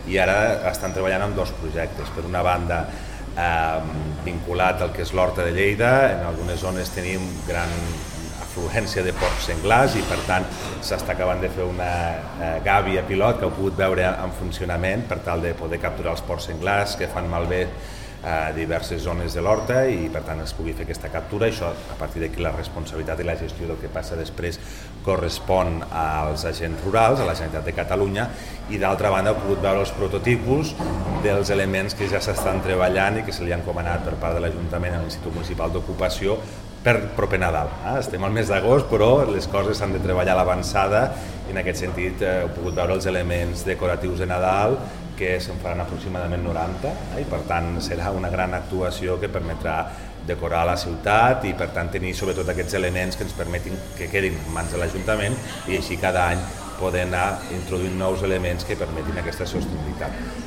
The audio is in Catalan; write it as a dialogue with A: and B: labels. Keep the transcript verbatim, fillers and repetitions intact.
A: i ara estan treballant en dos projectes. Per una banda, eh, vinculat al que és l'Horta de Lleida, en algunes zones tenim gran afluència de porcs senglars i per tant s'està acabant de fer una eh, gàbia pilot que heu pogut veure en funcionament per tal de poder capturar els porcs senglars que fan malbé a diverses zones de l'horta i per tant es pugui fer aquesta captura. Això, a partir d'aquí, la responsabilitat i la gestió del que passa després correspon als agents rurals, a la Generalitat de Catalunya, i d'altra banda heu pogut veure els prototipus dels elements que ja s'estan treballant i que se li han encomanat per part de l'Ajuntament a l'Institut Municipal d'Ocupació per proper Nadal. Eh? Estem al mes d'agost, però les coses s'han de treballar a l'avançada i en aquest sentit eh, heu pogut veure els elements decoratius de Nadal que se'n faran aproximadament noranta eh? i per tant serà una gran actuació que permetrà decorar la ciutat i per tant tenir sobretot aquests elements que ens permetin que quedin en mans de l'Ajuntament i així cada any poder anar introduint nous elements que permetin aquesta sostenibilitat.